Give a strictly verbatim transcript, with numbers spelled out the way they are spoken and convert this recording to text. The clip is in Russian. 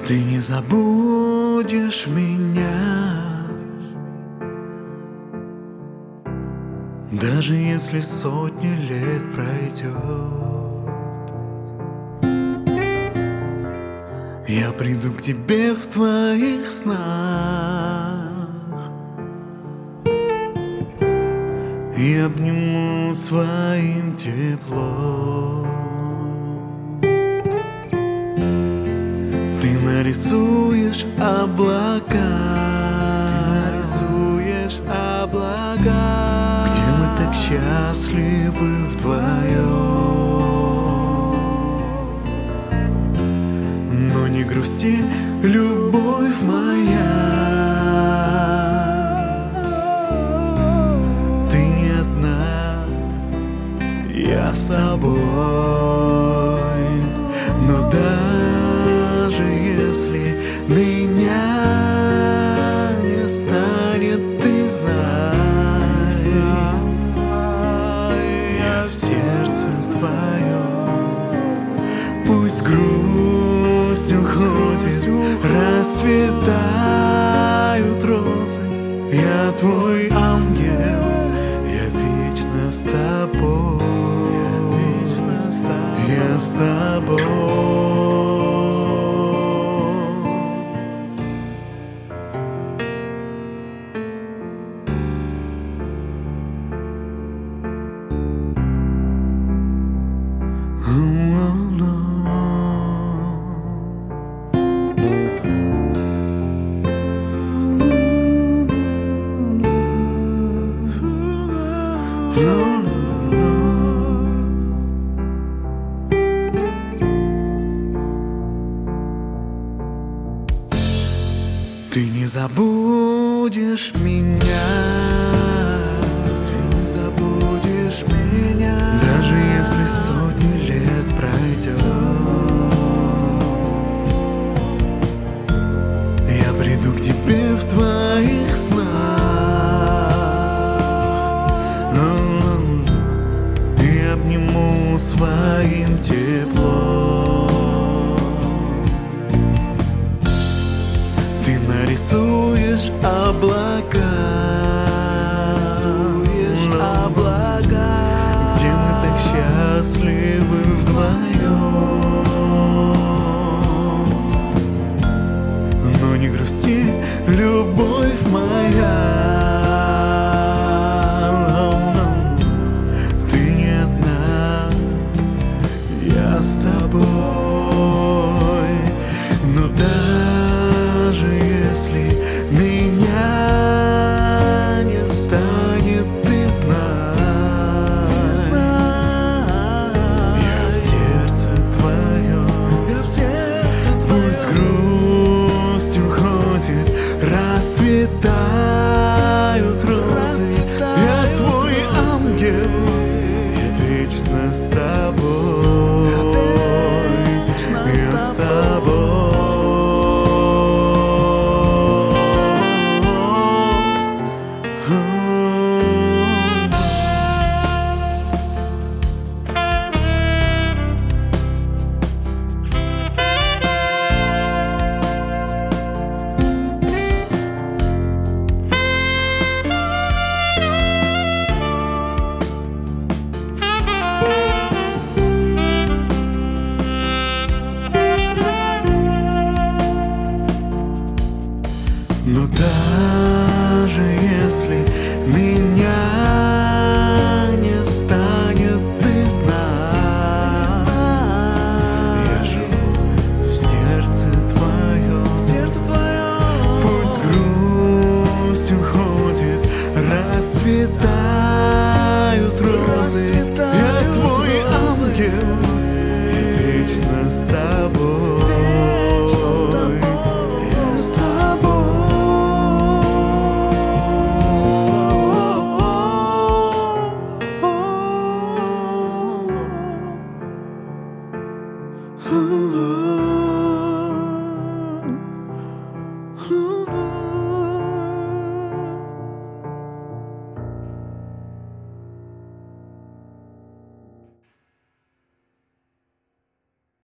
Ты не забудешь меня, даже если сотни лет пройдет. Я приду к тебе в твоих снах и обниму своим теплом. Ты нарисуешь облака, ты нарисуешь облака, где мы так счастливы вдвоем. Но не грусти, любовь моя, ты не одна, я с тобой. Но даже если меня не станет, ты знай, я в сердце твоем. Пусть грусть уходит, расцветают розы. Я твой ангел, я вечно с тобой, я вечно с тобой, я с тобой. Ты не забудешь меня, ты не забудешь меня, даже если сотни лет пройдет. Я приду к тебе в твоих снах и обниму своим теплом. Ты нарисуешь облака, рисуешь облака, где мы так счастливы вдвоем. Но не грусти, любовь моя, ты не одна, я с тобой. Но даже если меня не станет, ты знай, ты знай, я в сердце твоем, я в сердце твоем. Пусть грусть уходит, расцветают розы. Я твой ангел, я вечно с тобой, я с тобой. Но даже если меня не станет, ты знай, я живу в сердце твоем, в сердце твоем. Пусть грусть уходит, расцветают розы. Я твой ангел, я вечно с тобой, вечно с тобой, я с тобой. Ooh.